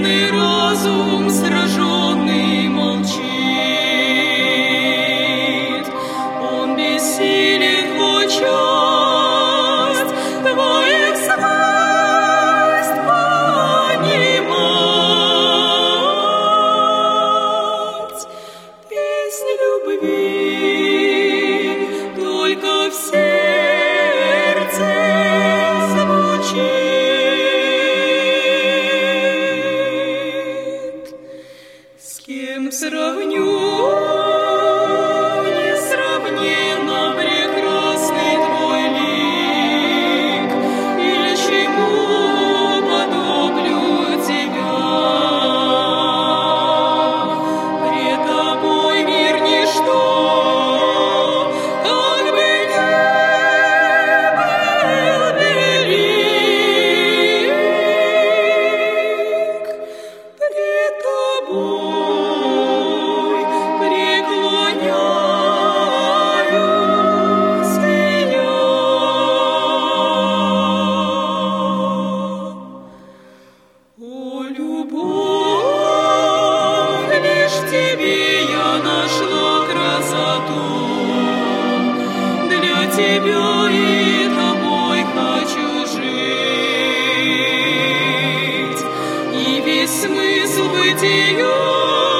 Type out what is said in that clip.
Бедный разум сраженный молчит, он бессилен в участь твоих свойств понимать. Песнь любви только в сердце звучит. С кем сравню несравненно прекрасный твой лик, или чему подоблю тебя? Пред тобой мир ничто, как бы не был велик. Пред тобой преклоняюсь я. О, любовь, лишь в тебе я нашла красоту, для тебя и тобой хочу жить, и весь смысл бытия